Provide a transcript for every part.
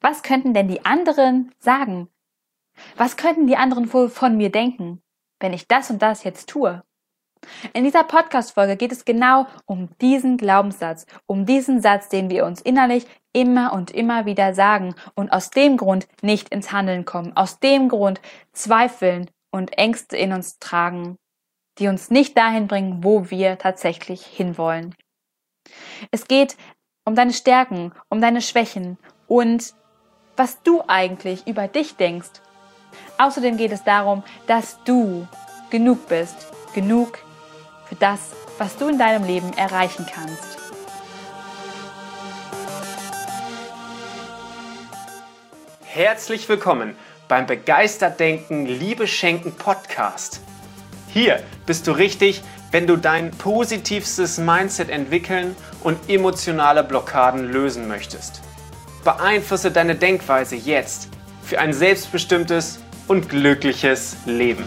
Was könnten denn die anderen sagen? Was könnten die anderen wohl von mir denken, wenn ich das und das jetzt tue? In dieser Podcast-Folge geht es genau um diesen Glaubenssatz, um diesen Satz, den wir uns innerlich immer und immer wieder sagen und aus dem Grund nicht ins Handeln kommen, aus dem Grund zweifeln und Ängste in uns tragen, die uns nicht dahin bringen, wo wir tatsächlich hinwollen. Es geht um deine Stärken, um deine Schwächen und was du eigentlich über dich denkst. Außerdem geht es darum, dass du genug bist, genug für das, was du in deinem Leben erreichen kannst. Herzlich willkommen beim Begeistert Denken, Liebe Schenken Podcast. Hier bist du richtig, wenn du dein positivstes Mindset entwickeln und emotionale Blockaden lösen möchtest. Beeinflusse deine Denkweise jetzt für ein selbstbestimmtes und glückliches Leben.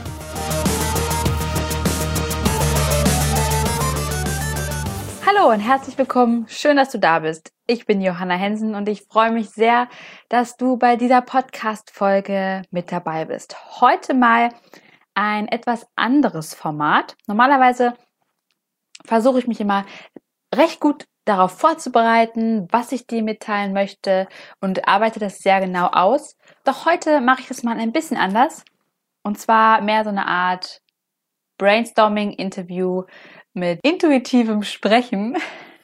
Hallo und herzlich willkommen. Schön, dass du da bist. Ich bin Johanna Hensen und ich freue mich sehr, dass du bei dieser Podcast-Folge mit dabei bist. Heute mal ein etwas anderes Format. Normalerweise versuche ich mich immer recht gut darauf vorzubereiten, was ich dir mitteilen möchte und arbeite das sehr genau aus. Doch heute mache ich es mal ein bisschen anders und zwar mehr so eine Art Brainstorming-Interview mit intuitivem Sprechen.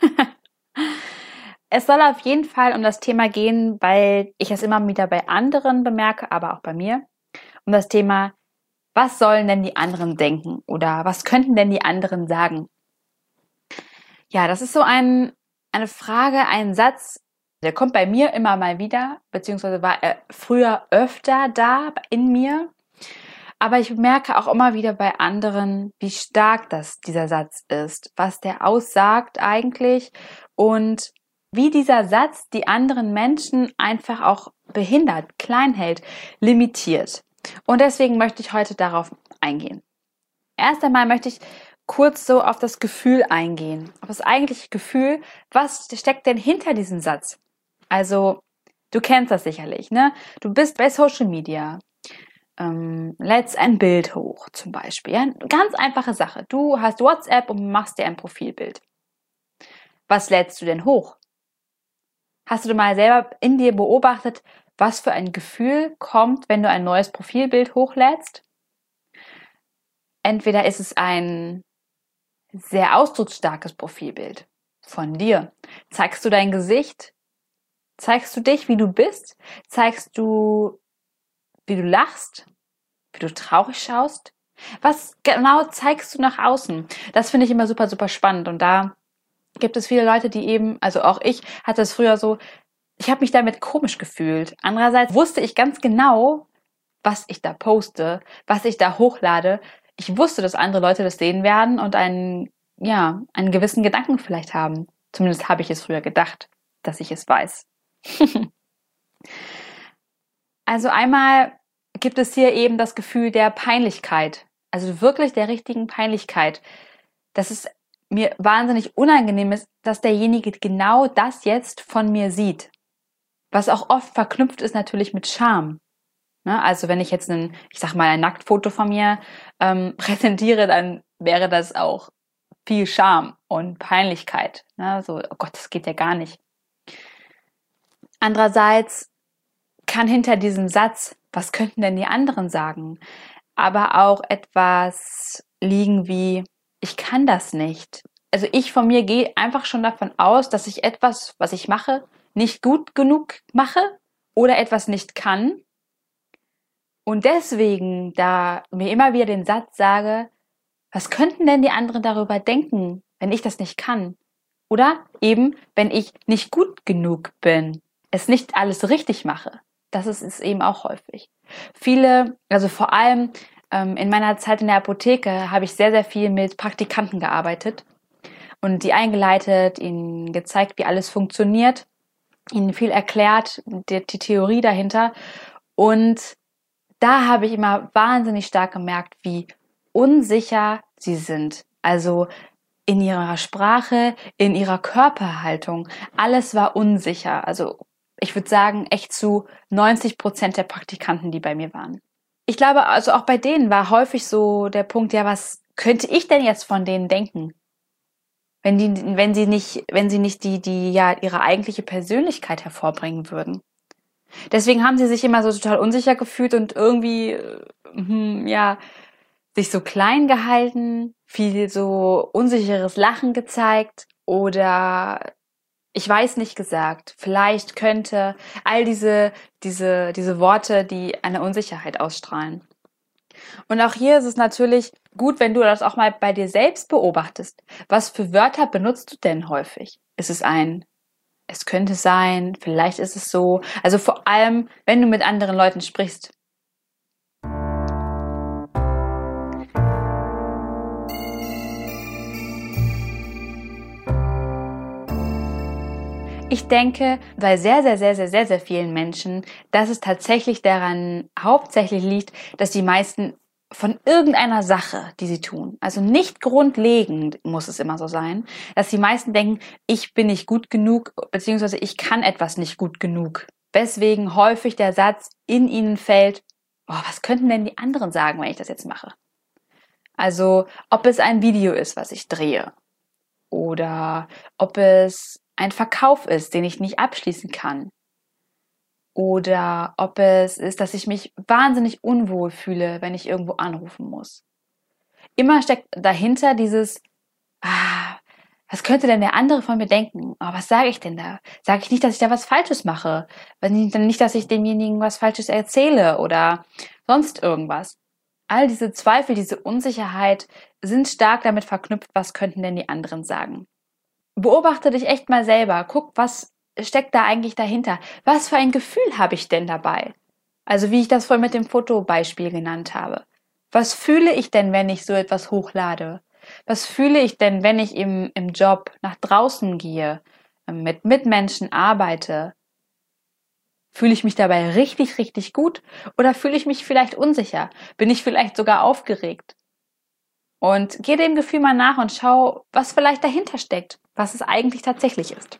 Es soll auf jeden Fall um das Thema gehen, weil ich es immer wieder bei anderen bemerke, aber auch bei mir, um das Thema, was sollen denn die anderen denken oder was könnten denn die anderen sagen? Ja, das ist so eine Frage, ein Satz, der kommt bei mir immer mal wieder, beziehungsweise war er früher öfter da in mir. Aber ich merke auch immer wieder bei anderen, wie stark dieser Satz ist, was der aussagt eigentlich und wie dieser Satz die anderen Menschen einfach auch behindert, klein hält, limitiert. Und deswegen möchte ich heute darauf eingehen. Erst einmal möchte ich kurz so auf das Gefühl eingehen, auf das eigentliche Gefühl, was steckt denn hinter diesem Satz? Also, du kennst das sicherlich, ne? Du bist bei Social Media, lädst ein Bild hoch zum Beispiel, ja? Ganz einfache Sache. Du hast WhatsApp und machst dir ein Profilbild. Was lädst du denn hoch? Hast du mal selber in dir beobachtet, was für ein Gefühl kommt, wenn du ein neues Profilbild hochlädst? Entweder ist es ein sehr ausdrucksstarkes Profilbild von dir. Zeigst du dein Gesicht? Zeigst du dich, wie du bist? Zeigst du, wie du lachst? Wie du traurig schaust? Was genau zeigst du nach außen? Das finde ich immer super, super spannend. Und da gibt es viele Leute, die eben, also auch ich hatte es früher so, ich habe mich damit komisch gefühlt. Andererseits wusste ich ganz genau, was ich da poste, was ich da hochlade. Ich wusste, dass andere Leute das sehen werden und einen gewissen Gedanken vielleicht haben. Zumindest habe ich es früher gedacht, dass ich es weiß. Also einmal gibt es hier eben das Gefühl der Peinlichkeit. Also wirklich der richtigen Peinlichkeit. Dass es mir wahnsinnig unangenehm ist, dass derjenige genau das jetzt von mir sieht. Was auch oft verknüpft ist natürlich mit Scham. Also wenn ich jetzt ein Nacktfoto von mir präsentiere, dann wäre das auch viel Scham und Peinlichkeit. So, oh Gott, das geht ja gar nicht. Andererseits kann hinter diesem Satz, was könnten denn die anderen sagen, aber auch etwas liegen wie, ich kann das nicht. Also ich von mir gehe einfach schon davon aus, dass ich etwas, was ich mache, nicht gut genug mache oder etwas nicht kann. Und deswegen da mir immer wieder den Satz sage, was könnten denn die anderen darüber denken, wenn ich das nicht kann? Oder eben, wenn ich nicht gut genug bin, es nicht alles richtig mache. Das ist es eben auch häufig. Viele, also vor allem in meiner Zeit in der Apotheke habe ich sehr, sehr viel mit Praktikanten gearbeitet und die eingeleitet, ihnen gezeigt, wie alles funktioniert, ihnen viel erklärt, die Theorie dahinter. Und da habe ich immer wahnsinnig stark gemerkt, wie unsicher sie sind. Also in ihrer Sprache, in ihrer Körperhaltung. Alles war unsicher. Also Ich würde sagen, echt zu 90% der Praktikanten, die bei mir waren. Ich glaube, also auch bei denen war häufig so der Punkt, ja, was könnte ich denn jetzt von denen denken? Wenn sie nicht ja, ihre eigentliche Persönlichkeit hervorbringen würden. Deswegen haben sie sich immer so total unsicher gefühlt und irgendwie, ja, sich so klein gehalten, viel so unsicheres Lachen gezeigt oder ich weiß nicht gesagt, vielleicht könnte, all diese Worte, die eine Unsicherheit ausstrahlen. Und auch hier ist es natürlich gut, wenn du das auch mal bei dir selbst beobachtest. Was für Wörter benutzt du denn häufig? Ist es es könnte sein, vielleicht ist es so. Also vor allem, wenn du mit anderen Leuten sprichst. Ich denke, bei sehr vielen Menschen, dass es tatsächlich daran hauptsächlich liegt, dass die meisten von irgendeiner Sache, die sie tun, also nicht grundlegend muss es immer so sein, dass die meisten denken, ich bin nicht gut genug, beziehungsweise ich kann etwas nicht gut genug. Weswegen häufig der Satz in ihnen fällt, oh, was könnten denn die anderen sagen, wenn ich das jetzt mache? Also, ob es ein Video ist, was ich drehe, oder ob es ein Verkauf ist, den ich nicht abschließen kann. Oder ob es ist, dass ich mich wahnsinnig unwohl fühle, wenn ich irgendwo anrufen muss. Immer steckt dahinter dieses, was könnte denn der andere von mir denken? Oh, was sage ich denn da? Sage ich nicht, dass ich da was Falsches mache? Nicht, dass ich demjenigen was Falsches erzähle oder sonst irgendwas. All diese Zweifel, diese Unsicherheit sind stark damit verknüpft, was könnten denn die anderen sagen. Beobachte dich echt mal selber. Guck, was steckt da eigentlich dahinter? Was für ein Gefühl habe ich denn dabei? Also wie ich das vorhin mit dem Fotobeispiel genannt habe. Was fühle ich denn, wenn ich so etwas hochlade? Was fühle ich denn, wenn ich im Job nach draußen gehe, mit Mitmenschen arbeite? Fühle ich mich dabei richtig, richtig gut? Oder fühle ich mich vielleicht unsicher? Bin ich vielleicht sogar aufgeregt? Und geh dem Gefühl mal nach und schau, was vielleicht dahinter steckt, was es eigentlich tatsächlich ist.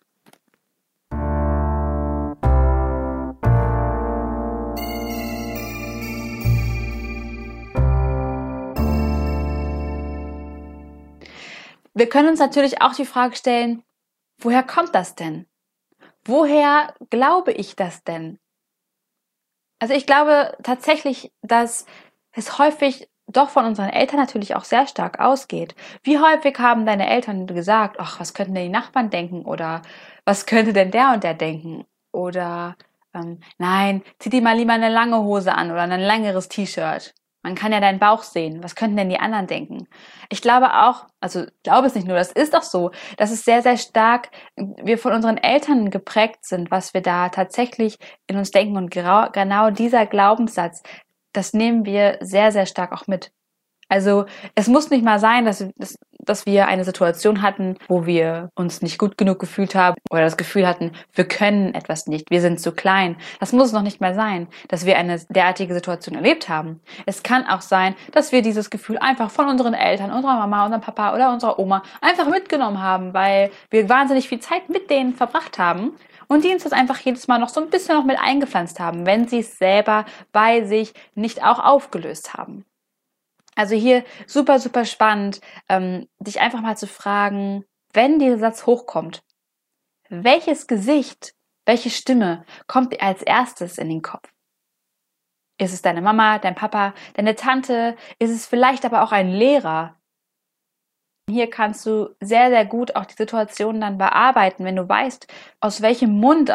Wir können uns natürlich auch die Frage stellen, woher kommt das denn? Woher glaube ich das denn? Also ich glaube tatsächlich, dass es häufig doch von unseren Eltern natürlich auch sehr stark ausgeht. Wie häufig haben deine Eltern gesagt, ach, was könnten denn die Nachbarn denken? Oder was könnte denn der und der denken? Oder nein, zieh dir mal lieber eine lange Hose an oder ein längeres T-Shirt. Man kann ja deinen Bauch sehen. Was könnten denn die anderen denken? Ich glaube auch, also ich glaube es nicht nur, das ist auch so, dass es sehr, sehr stark wir von unseren Eltern geprägt sind, was wir da tatsächlich in uns denken. Und genau dieser Glaubenssatz, das nehmen wir sehr, sehr stark auch mit. Also es muss nicht mal sein, dass wir eine Situation hatten, wo wir uns nicht gut genug gefühlt haben oder das Gefühl hatten, wir können etwas nicht, wir sind zu klein. Das muss es noch nicht mal sein, dass wir eine derartige Situation erlebt haben. Es kann auch sein, dass wir dieses Gefühl einfach von unseren Eltern, unserer Mama, unserem Papa oder unserer Oma einfach mitgenommen haben, weil wir wahnsinnig viel Zeit mit denen verbracht haben. Und die uns das einfach jedes Mal noch so ein bisschen noch mit eingepflanzt haben, wenn sie es selber bei sich nicht auch aufgelöst haben. Also hier super, super spannend, dich einfach mal zu fragen, wenn dieser Satz hochkommt, welches Gesicht, welche Stimme kommt dir als erstes in den Kopf? Ist es deine Mama, dein Papa, deine Tante? Ist es vielleicht aber auch ein Lehrer? Hier kannst du sehr, sehr gut auch die Situation dann bearbeiten, wenn du weißt, aus welchem Mund,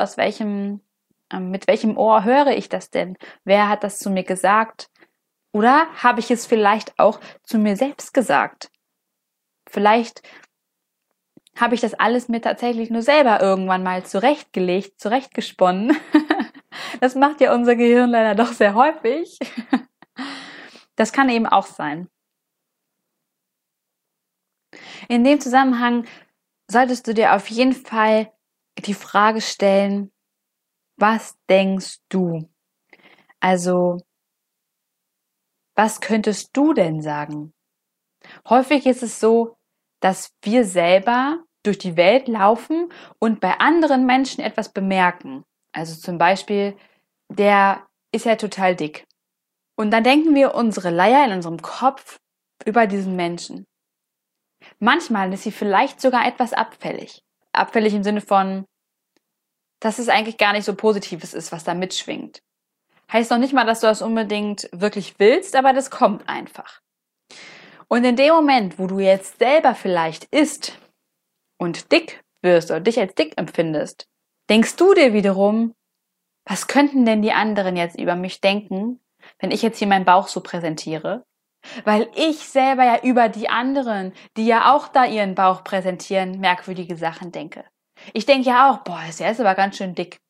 mit welchem Ohr höre ich das denn? Wer hat das zu mir gesagt? Oder habe ich es vielleicht auch zu mir selbst gesagt? Vielleicht habe ich das alles mir tatsächlich nur selber irgendwann mal zurechtgelegt, zurechtgesponnen. Das macht ja unser Gehirn leider doch sehr häufig. Das kann eben auch sein. In dem Zusammenhang solltest du dir auf jeden Fall die Frage stellen, was denkst du? Also, was könntest du denn sagen? Häufig ist es so, dass wir selber durch die Welt laufen und bei anderen Menschen etwas bemerken. Also zum Beispiel, der ist ja total dick. Und dann denken wir unsere Leier in unserem Kopf über diesen Menschen. Manchmal ist sie vielleicht sogar etwas abfällig. Abfällig im Sinne von, dass es eigentlich gar nicht so Positives ist, was da mitschwingt. Heißt noch nicht mal, dass du das unbedingt wirklich willst, aber das kommt einfach. Und in dem Moment, wo du jetzt selber vielleicht isst und dick wirst oder dich als dick empfindest, denkst du dir wiederum, was könnten denn die anderen jetzt über mich denken, wenn ich jetzt hier meinen Bauch so präsentiere? Weil ich selber ja über die anderen, die ja auch da ihren Bauch präsentieren, merkwürdige Sachen denke. Ich denke ja auch, boah, der ist aber ganz schön dick.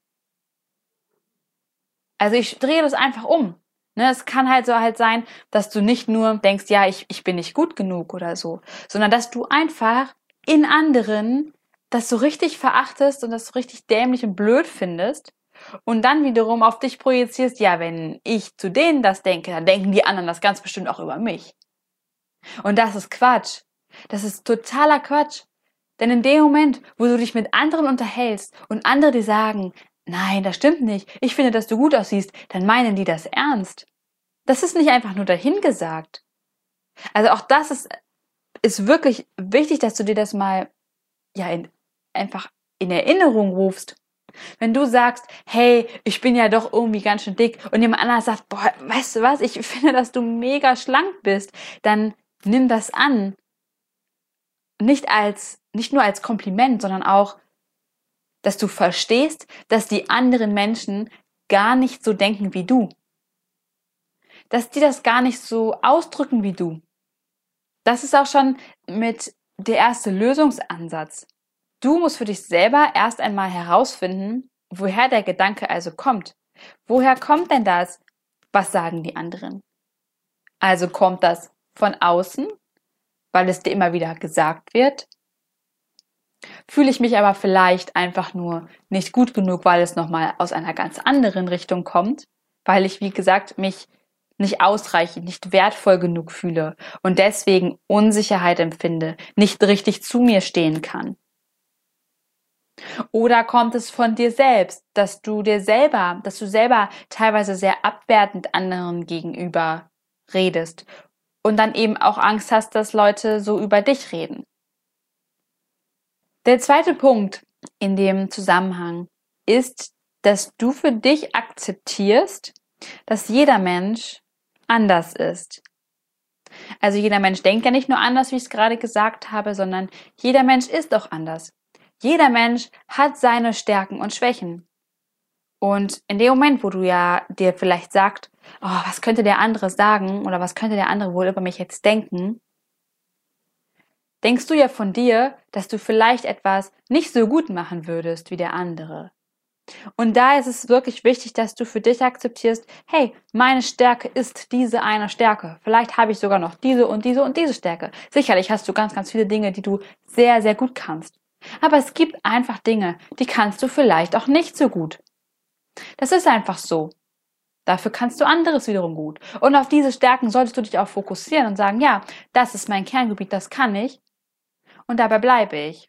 Also ich drehe das einfach um. Ne, es kann halt so sein, dass du nicht nur denkst, ja, ich bin nicht gut genug oder so, sondern dass du einfach in anderen das so richtig verachtest und das so richtig dämlich und blöd findest und dann wiederum auf dich projizierst, ja, wenn ich zu denen das denke, dann denken die anderen das ganz bestimmt auch über mich. Und das ist Quatsch. Das ist totaler Quatsch. Denn in dem Moment, wo du dich mit anderen unterhältst und andere dir sagen, nein, das stimmt nicht, ich finde, dass du gut aussiehst, dann meinen die das ernst. Das ist nicht einfach nur dahingesagt. Also auch das ist wirklich wichtig, dass du dir das mal einfach in Erinnerung rufst. Wenn du sagst, hey, ich bin ja doch irgendwie ganz schön dick und jemand anderes sagt, boah, weißt du was, ich finde, dass du mega schlank bist, dann nimm das an. Nicht nur als Kompliment, sondern auch, dass du verstehst, dass die anderen Menschen gar nicht so denken wie du. Dass die das gar nicht so ausdrücken wie du. Das ist auch schon mit der erste Lösungsansatz. Du musst für dich selber erst einmal herausfinden, woher der Gedanke also kommt. Woher kommt denn das? Was sagen die anderen? Also kommt das von außen, weil es dir immer wieder gesagt wird? Fühle ich mich aber vielleicht einfach nur nicht gut genug, weil es nochmal aus einer ganz anderen Richtung kommt, weil ich, wie gesagt, mich nicht ausreichend, nicht wertvoll genug fühle und deswegen Unsicherheit empfinde, nicht richtig zu mir stehen kann. Oder kommt es von dir selbst, dass du selber teilweise sehr abwertend anderen gegenüber redest und dann eben auch Angst hast, dass Leute so über dich reden. Der zweite Punkt in dem Zusammenhang ist, dass du für dich akzeptierst, dass jeder Mensch anders ist. Also jeder Mensch denkt ja nicht nur anders, wie ich es gerade gesagt habe, sondern jeder Mensch ist auch anders. Jeder Mensch hat seine Stärken und Schwächen. Und in dem Moment, wo du ja dir vielleicht sagst, oh, was könnte der andere sagen oder was könnte der andere wohl über mich jetzt denken, denkst du ja von dir, dass du vielleicht etwas nicht so gut machen würdest wie der andere. Und da ist es wirklich wichtig, dass du für dich akzeptierst, hey, meine Stärke ist diese eine Stärke. Vielleicht habe ich sogar noch diese und diese und diese Stärke. Sicherlich hast du ganz, ganz viele Dinge, die du sehr, sehr gut kannst. Aber es gibt einfach Dinge, die kannst du vielleicht auch nicht so gut. Das ist einfach so. Dafür kannst du anderes wiederum gut. Und auf diese Stärken solltest du dich auch fokussieren und sagen, ja, das ist mein Kerngebiet, das kann ich. Und dabei bleibe ich.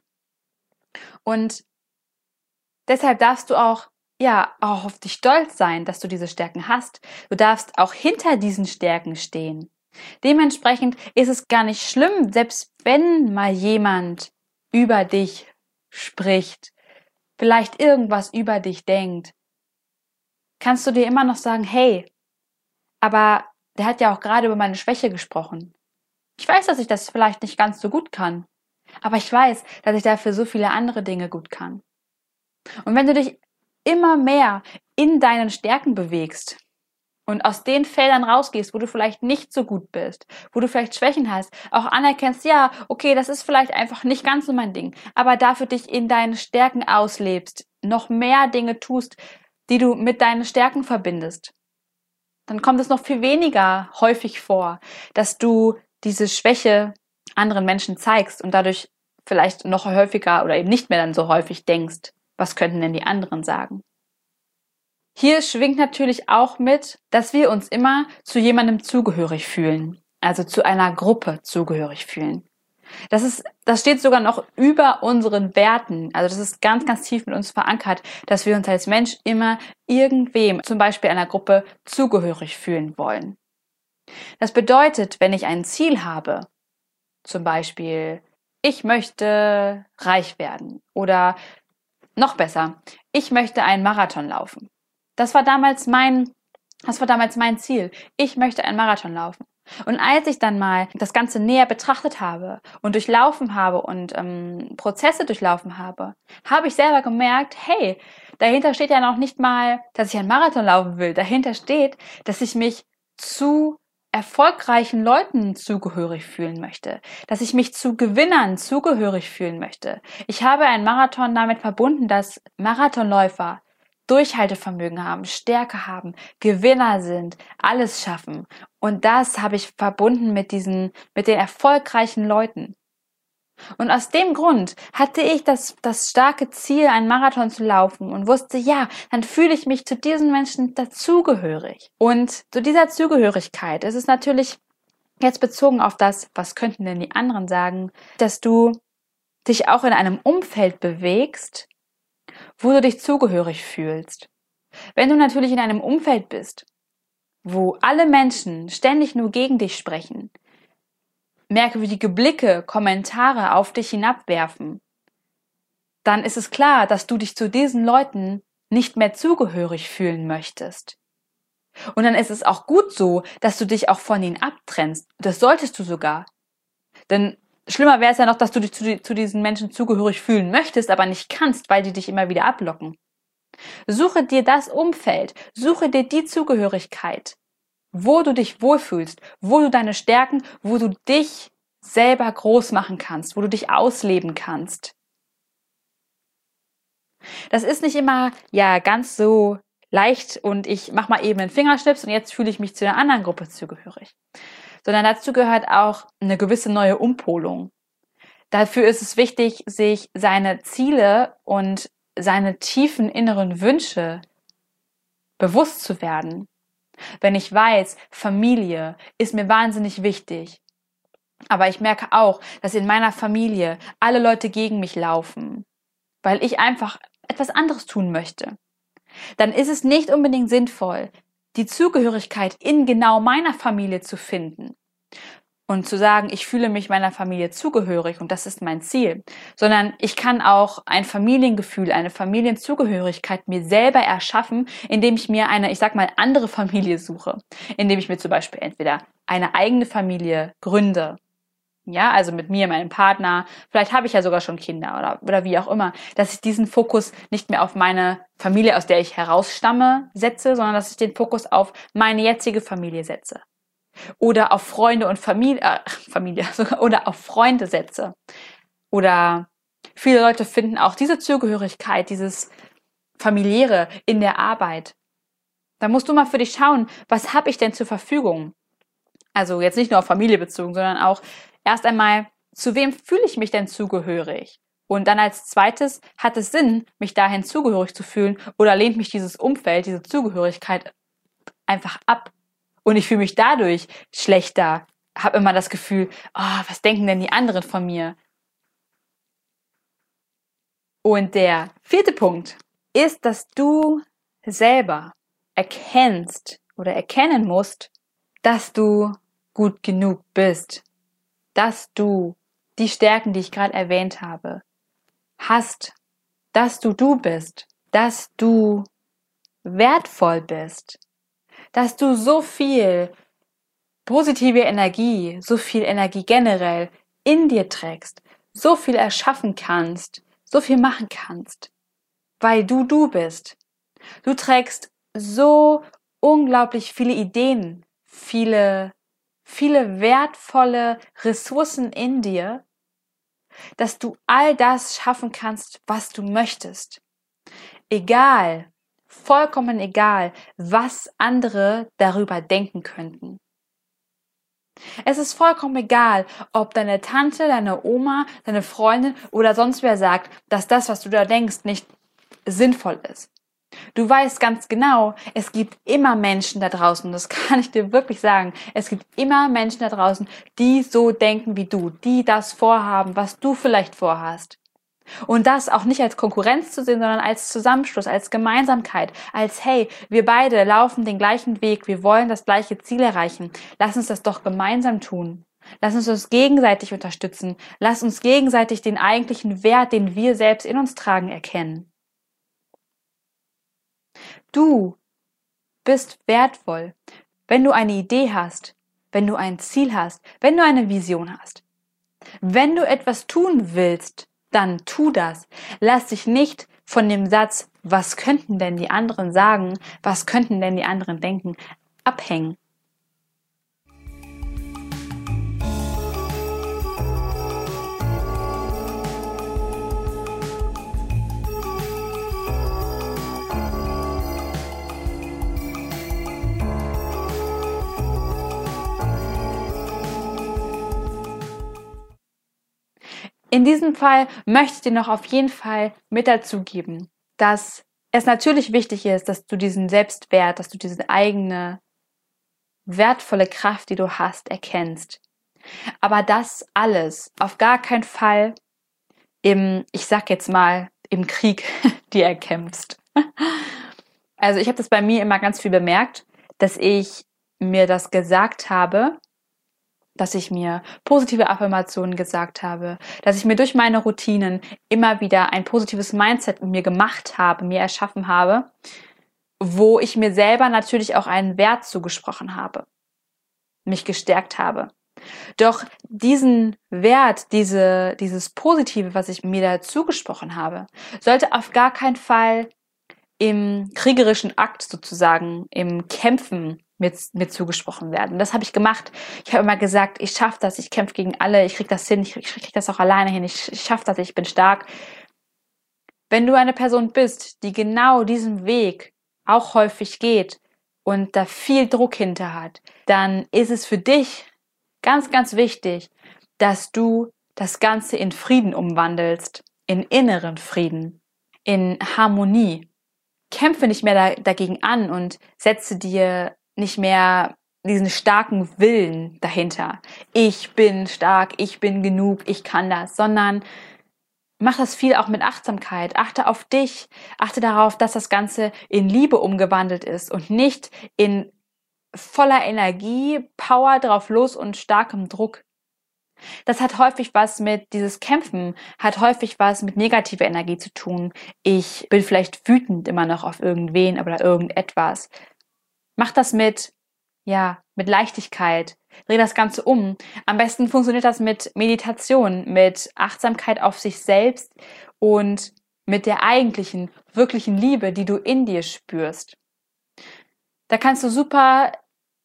Und deshalb darfst du auch auf dich stolz sein, dass du diese Stärken hast. Du darfst auch hinter diesen Stärken stehen. Dementsprechend ist es gar nicht schlimm, selbst wenn mal jemand über dich spricht, vielleicht irgendwas über dich denkt, kannst du dir immer noch sagen, hey, aber der hat ja auch gerade über meine Schwäche gesprochen. Ich weiß, dass ich das vielleicht nicht ganz so gut kann, aber ich weiß, dass ich dafür so viele andere Dinge gut kann. Und wenn du dich immer mehr in deinen Stärken bewegst und aus den Feldern rausgehst, wo du vielleicht nicht so gut bist, wo du vielleicht Schwächen hast, auch anerkennst, ja, okay, das ist vielleicht einfach nicht ganz so mein Ding, aber dafür dich in deinen Stärken auslebst, noch mehr Dinge tust, die du mit deinen Stärken verbindest, dann kommt es noch viel weniger häufig vor, dass du diese Schwäche anderen Menschen zeigst und dadurch vielleicht noch häufiger oder eben nicht mehr dann so häufig denkst, was könnten denn die anderen sagen? Hier schwingt natürlich auch mit, dass wir uns immer zu jemandem zugehörig fühlen, also zu einer Gruppe zugehörig fühlen. Das steht sogar noch über unseren Werten. Also das ist ganz, ganz tief mit uns verankert, dass wir uns als Mensch immer irgendwem, zum Beispiel einer Gruppe, zugehörig fühlen wollen. Das bedeutet, wenn ich ein Ziel habe, zum Beispiel, ich möchte reich werden oder noch besser, ich möchte einen Marathon laufen. Das war damals mein Ziel. Ich möchte einen Marathon laufen. Und als ich dann mal das Ganze näher betrachtet habe und durchlaufen habe und Prozesse durchlaufen habe, habe ich selber gemerkt, hey, dahinter steht ja noch nicht mal, dass ich einen Marathon laufen will. Dahinter steht, dass ich mich zu erfolgreichen Leuten zugehörig fühlen möchte, dass ich mich zu Gewinnern zugehörig fühlen möchte. Ich habe einen Marathon damit verbunden, dass Marathonläufer Durchhaltevermögen haben, Stärke haben, Gewinner sind, alles schaffen. Und das habe ich verbunden mit den erfolgreichen Leuten. Und aus dem Grund hatte ich das starke Ziel, einen Marathon zu laufen und wusste, ja, dann fühle ich mich zu diesen Menschen dazugehörig. Und zu dieser Zugehörigkeit ist es natürlich jetzt bezogen auf das, was könnten denn die anderen sagen, dass du dich auch in einem Umfeld bewegst, wo du dich zugehörig fühlst. Wenn du natürlich in einem Umfeld bist, wo alle Menschen ständig nur gegen dich sprechen, merkwürdige Blicke, Kommentare auf dich hinabwerfen, dann ist es klar, dass du dich zu diesen Leuten nicht mehr zugehörig fühlen möchtest. Und dann ist es auch gut so, dass du dich auch von ihnen abtrennst. Das solltest du sogar. Denn schlimmer wäre es ja noch, dass du dich zu diesen Menschen zugehörig fühlen möchtest, aber nicht kannst, weil die dich immer wieder ablocken. Suche dir das Umfeld, suche dir die Zugehörigkeit, wo du dich wohlfühlst, wo du deine Stärken, wo du dich selber groß machen kannst, wo du dich ausleben kannst. Das ist nicht immer ganz so leicht und ich mache mal eben einen Fingerschnips und jetzt fühle ich mich zu einer anderen Gruppe zugehörig. Sondern dazu gehört auch eine gewisse neue Umpolung. Dafür ist es wichtig, sich seine Ziele und seine tiefen inneren Wünsche bewusst zu werden. Wenn ich weiß, Familie ist mir wahnsinnig wichtig, aber ich merke auch, dass in meiner Familie alle Leute gegen mich laufen, weil ich einfach etwas anderes tun möchte, dann ist es nicht unbedingt sinnvoll, die Zugehörigkeit in genau meiner Familie zu finden und zu sagen, ich fühle mich meiner Familie zugehörig und das ist mein Ziel, sondern ich kann auch ein Familiengefühl, eine Familienzugehörigkeit mir selber erschaffen, indem ich mir eine, andere Familie suche, indem ich mir zum Beispiel entweder eine eigene Familie gründe, ja, also mit mir, meinem Partner, vielleicht habe ich ja sogar schon Kinder oder wie auch immer, dass ich diesen Fokus nicht mehr auf meine Familie, aus der ich herausstamme, setze, sondern dass ich den Fokus auf meine jetzige Familie setze. Oder auf Freunde und Familie oder auf Freunde setze. Oder viele Leute finden auch diese Zugehörigkeit, dieses Familiäre in der Arbeit. Da musst du mal für dich schauen, was habe ich denn zur Verfügung? Also jetzt nicht nur auf Familie bezogen, sondern auch erst einmal, zu wem fühle ich mich denn zugehörig? Und dann als zweites, hat es Sinn, mich dahin zugehörig zu fühlen oder lehnt mich dieses Umfeld, diese Zugehörigkeit einfach ab? Und ich fühle mich dadurch schlechter, habe immer das Gefühl, was denken denn die anderen von mir? Und der 4. Punkt ist, dass du selber erkennst oder erkennen musst, dass du gut genug bist, dass du die Stärken, die ich gerade erwähnt habe, hast, dass du bist, dass du wertvoll bist, dass du so viel positive Energie, so viel Energie generell in dir trägst, so viel erschaffen kannst, so viel machen kannst, weil du bist. Du trägst so unglaublich viele Ideen, viele wertvolle Ressourcen in dir, dass du all das schaffen kannst, was du möchtest. Egal, vollkommen egal, was andere darüber denken könnten. Es ist vollkommen egal, ob deine Tante, deine Oma, deine Freundin oder sonst wer sagt, dass das, was du da denkst, nicht sinnvoll ist. Du weißt ganz genau, es gibt immer Menschen da draußen, das kann ich dir wirklich sagen, es gibt immer Menschen da draußen, die so denken wie du, die das vorhaben, was du vielleicht vorhast. Und das auch nicht als Konkurrenz zu sehen, sondern als Zusammenschluss, als Gemeinsamkeit, als hey, wir beide laufen den gleichen Weg, wir wollen das gleiche Ziel erreichen. Lass uns das doch gemeinsam tun. Lass uns gegenseitig unterstützen. Lass uns gegenseitig den eigentlichen Wert, den wir selbst in uns tragen, erkennen. Du bist wertvoll, wenn du eine Idee hast, wenn du ein Ziel hast, wenn du eine Vision hast. Wenn du etwas tun willst, dann tu das. Lass dich nicht von dem Satz, was könnten denn die anderen sagen, was könnten denn die anderen denken, abhängen. In diesem Fall möchte ich dir noch auf jeden Fall mit dazu geben, dass es natürlich wichtig ist, dass du diesen Selbstwert, dass du diese eigene wertvolle Kraft, die du hast, erkennst. Aber das alles auf gar keinen Fall ich sag jetzt mal, im Krieg dir erkämpfst. Also ich habe das bei mir immer ganz viel bemerkt, dass ich mir das gesagt habe, dass ich mir positive Affirmationen gesagt habe, dass ich mir durch meine Routinen immer wieder ein positives Mindset in mir gemacht habe, mir erschaffen habe, wo ich mir selber natürlich auch einen Wert zugesprochen habe, mich gestärkt habe. Doch diesen Wert, dieses Positive, was ich mir da zugesprochen habe, sollte auf gar keinen Fall im kriegerischen Akt sozusagen, im Kämpfen mir zugesprochen werden. Das habe ich gemacht. Ich habe immer gesagt, ich schaffe das, ich kämpfe gegen alle, ich kriege das hin, ich kriege das auch alleine hin, ich schaffe das, ich bin stark. Wenn du eine Person bist, die genau diesen Weg auch häufig geht und da viel Druck hinter hat, dann ist es für dich ganz, ganz wichtig, dass du das Ganze in Frieden umwandelst, in inneren Frieden, in Harmonie. Kämpfe nicht mehr dagegen an und setze dir nicht mehr diesen starken Willen dahinter. Ich bin stark, ich bin genug, ich kann das, sondern mach das viel auch mit Achtsamkeit. Achte auf dich, achte darauf, dass das Ganze in Liebe umgewandelt ist und nicht in voller Energie, Power drauf los und starkem Druck. Das hat häufig dieses Kämpfen hat häufig was mit negativer Energie zu tun. Ich bin vielleicht wütend immer noch auf irgendwen oder irgendetwas. Mach das mit Leichtigkeit. Dreh das Ganze um. Am besten funktioniert das mit Meditation, mit Achtsamkeit auf sich selbst und mit der eigentlichen, wirklichen Liebe, die du in dir spürst. Da kannst du super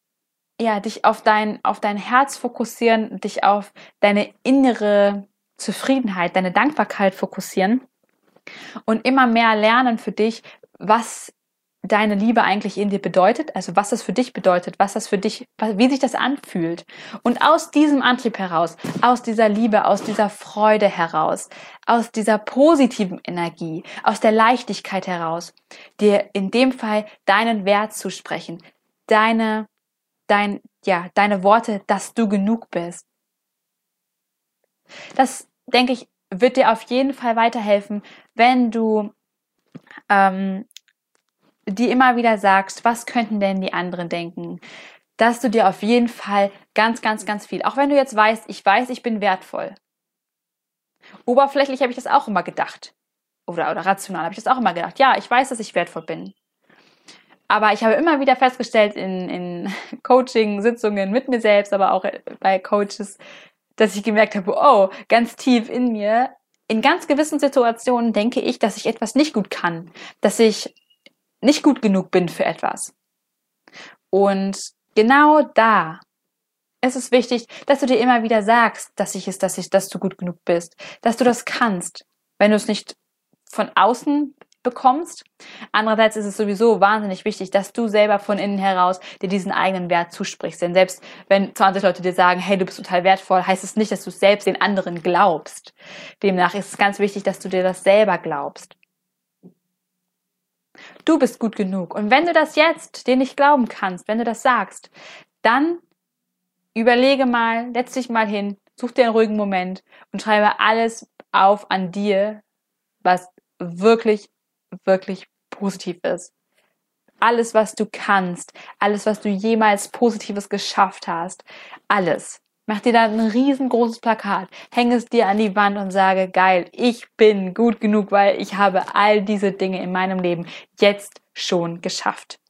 dich auf dein Herz fokussieren, dich auf deine innere Zufriedenheit, deine Dankbarkeit fokussieren und immer mehr lernen für dich, was deine Liebe eigentlich in dir bedeutet, also was das für dich bedeutet, was das für dich, wie sich das anfühlt. Und aus diesem Antrieb heraus, aus dieser Liebe, aus dieser Freude heraus, aus dieser positiven Energie, aus der Leichtigkeit heraus, dir in dem Fall deinen Wert zusprechen, deine Worte, dass du genug bist. Das, denke ich, wird dir auf jeden Fall weiterhelfen, wenn du dir immer wieder sagst, was könnten denn die anderen denken, dass du dir auf jeden Fall ganz, ganz, ganz viel, auch wenn du jetzt weißt, ich bin wertvoll. Oberflächlich habe ich das auch immer gedacht. Oder rational habe ich das auch immer gedacht. Ja, ich weiß, dass ich wertvoll bin. Aber ich habe immer wieder festgestellt in Coaching-Sitzungen mit mir selbst, aber auch bei Coaches, dass ich gemerkt habe, oh, ganz tief in mir, in ganz gewissen Situationen denke ich, dass ich etwas nicht gut kann, dass ich nicht gut genug bin für etwas. Und genau da ist es wichtig, dass du dir immer wieder sagst, dass du gut genug bist, dass du das kannst, wenn du es nicht von außen bekommst. Andererseits ist es sowieso wahnsinnig wichtig, dass du selber von innen heraus dir diesen eigenen Wert zusprichst. Denn selbst wenn 20 Leute dir sagen, hey, du bist total wertvoll, heißt es nicht, dass du selbst den anderen glaubst. Demnach ist es ganz wichtig, dass du dir das selber glaubst. Du bist gut genug. Und wenn du das jetzt dir nicht glauben kannst, wenn du das sagst, dann überlege mal, setz dich mal hin, such dir einen ruhigen Moment und schreibe alles auf an dir, was wirklich, wirklich positiv ist. Alles, was du kannst, alles, was du jemals Positives geschafft hast, alles. Mach dir da ein riesengroßes Plakat, häng es dir an die Wand und sage, geil, ich bin gut genug, weil ich habe all diese Dinge in meinem Leben jetzt schon geschafft.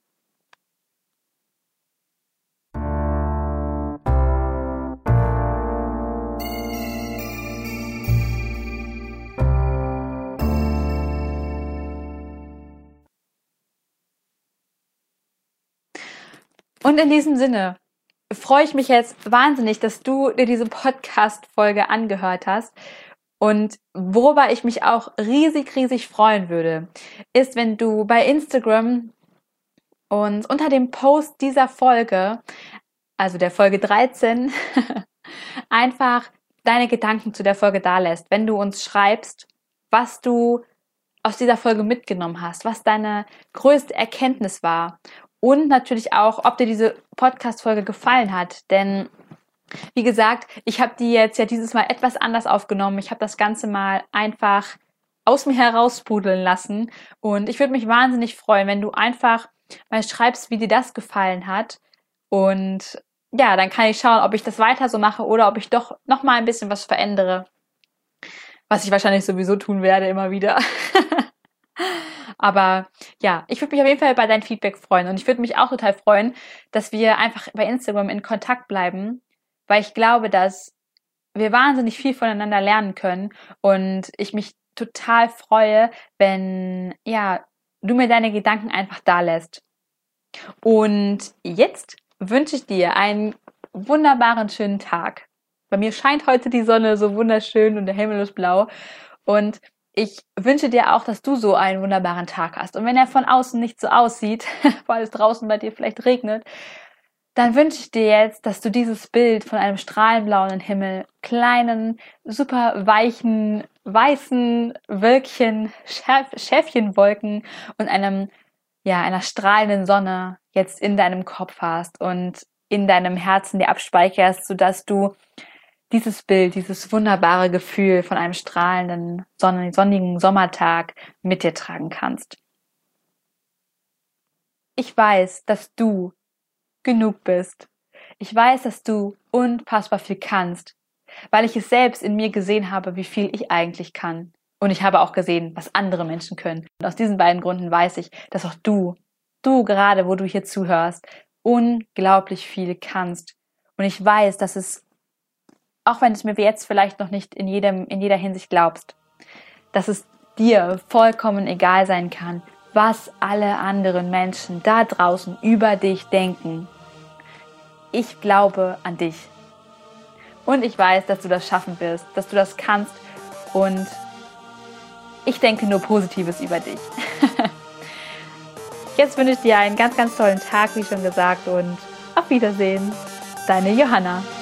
Und in diesem Sinne freue ich mich jetzt wahnsinnig, dass du dir diese Podcast-Folge angehört hast. Und worüber ich mich auch riesig, riesig freuen würde, ist, wenn du bei Instagram uns unter dem Post dieser Folge, also der Folge 13, einfach deine Gedanken zu der Folge dalässt. Wenn du uns schreibst, was du aus dieser Folge mitgenommen hast, was deine größte Erkenntnis war. Und natürlich auch, ob dir diese Podcast-Folge gefallen hat. Denn, wie gesagt, ich habe die jetzt ja dieses Mal etwas anders aufgenommen. Ich habe das Ganze mal einfach aus mir heraussprudeln lassen. Und ich würde mich wahnsinnig freuen, wenn du einfach mal schreibst, wie dir das gefallen hat. Und ja, dann kann ich schauen, ob ich das weiter so mache oder ob ich doch nochmal ein bisschen was verändere. Was ich wahrscheinlich sowieso tun werde, immer wieder. Aber ja, ich würde mich auf jeden Fall bei deinem Feedback freuen. Und ich würde mich auch total freuen, dass wir einfach bei Instagram in Kontakt bleiben, weil ich glaube, dass wir wahnsinnig viel voneinander lernen können. Und ich mich total freue, wenn ja, du mir deine Gedanken einfach dalässt. Und jetzt wünsche ich dir einen wunderbaren, schönen Tag. Bei mir scheint heute die Sonne so wunderschön und der Himmel ist blau. Und ich wünsche dir auch, dass du so einen wunderbaren Tag hast. Und wenn er von außen nicht so aussieht, weil es draußen bei dir vielleicht regnet, dann wünsche ich dir jetzt, dass du dieses Bild von einem strahlenblauen Himmel, kleinen, super weichen, weißen Wölkchen, Schäfchenwolken und einer strahlenden Sonne jetzt in deinem Kopf hast und in deinem Herzen dir abspeicherst, sodass du dieses Bild, dieses wunderbare Gefühl von einem strahlenden, sonnigen Sommertag mit dir tragen kannst. Ich weiß, dass du genug bist. Ich weiß, dass du unfassbar viel kannst, weil ich es selbst in mir gesehen habe, wie viel ich eigentlich kann. Und ich habe auch gesehen, was andere Menschen können. Und aus diesen beiden Gründen weiß ich, dass auch du gerade, wo du hier zuhörst, unglaublich viel kannst. Und ich weiß, dass es, auch wenn es mir jetzt vielleicht noch nicht in jeder Hinsicht glaubst, dass es dir vollkommen egal sein kann, was alle anderen Menschen da draußen über dich denken. Ich glaube an dich. Und ich weiß, dass du das schaffen wirst, dass du das kannst. Und ich denke nur Positives über dich. Jetzt wünsche ich dir einen ganz, ganz tollen Tag, wie schon gesagt. Und auf Wiedersehen. Deine Johanna.